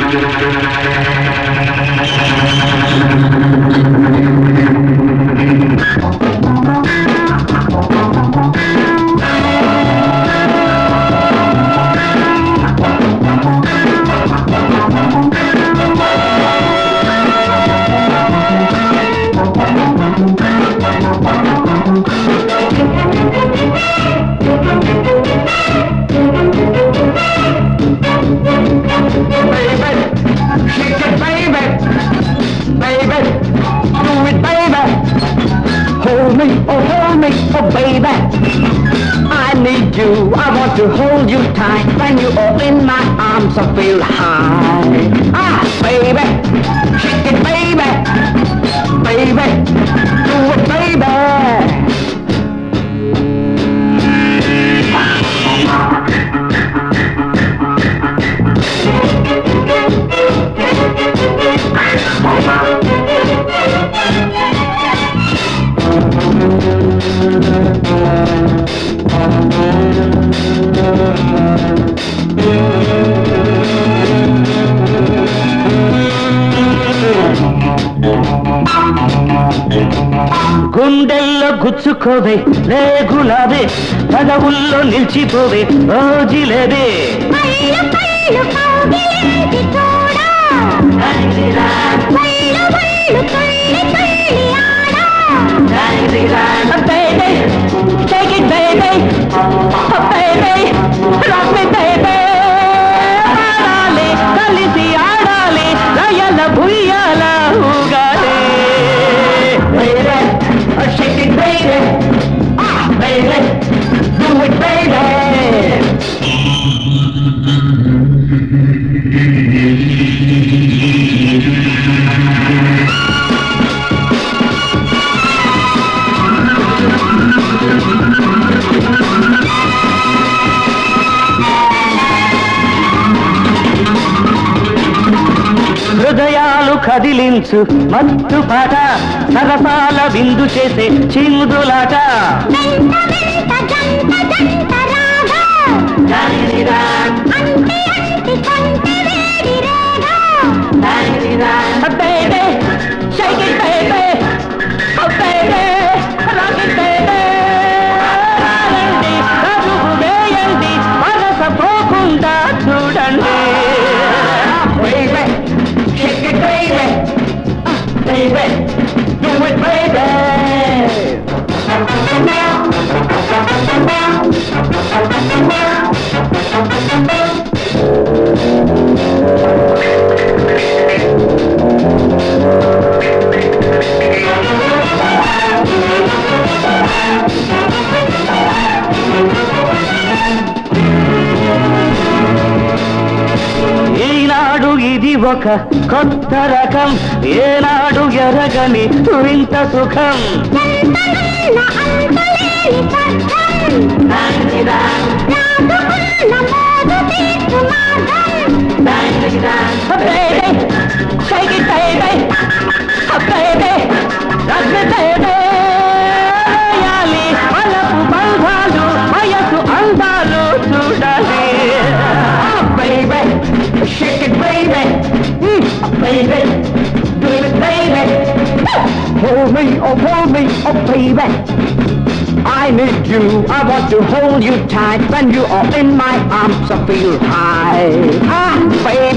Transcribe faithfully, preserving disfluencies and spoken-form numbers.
To hold you tight when you are in my arms, I feel high. Ah, baby, shake it, baby, baby, do it, baby. గుండెల్లో గుచ్చుకోవే లే గులాబే పదవుల్లో నిలిచిపోవే ఓ జిలేబే baby, take it baby, oh baby, rock me baby. ఆడాలి కలిసి ఆడాలి రయల భుయ్యాల ఊగాలి. Baby, shake it baby, ah baby, do it baby. హృదయాలు కదిలించు మత్తు పాట సరసాల విందు చేసే చిందులాట. Baby, shake it baby, oh baby, rock it baby. రండి అడుగు వేయండి మనస పోకుండా చూడండి. Baby, shake it baby, baby, do it baby. ఈనాడు ఇది ఒక కొత్త రకం ఏనాడు ఎరగని వింత సుఖం. Baby, shake it baby, oh baby, rock me baby. యాలి అలపు బంధాలు వయసు అందాలు చూడాలి. Baby, shake it baby, mm, baby, do it baby. Hold me, oh hold me, oh baby. I need you, I want to hold you tight when you are in my arms, I feel high. Ah, baby.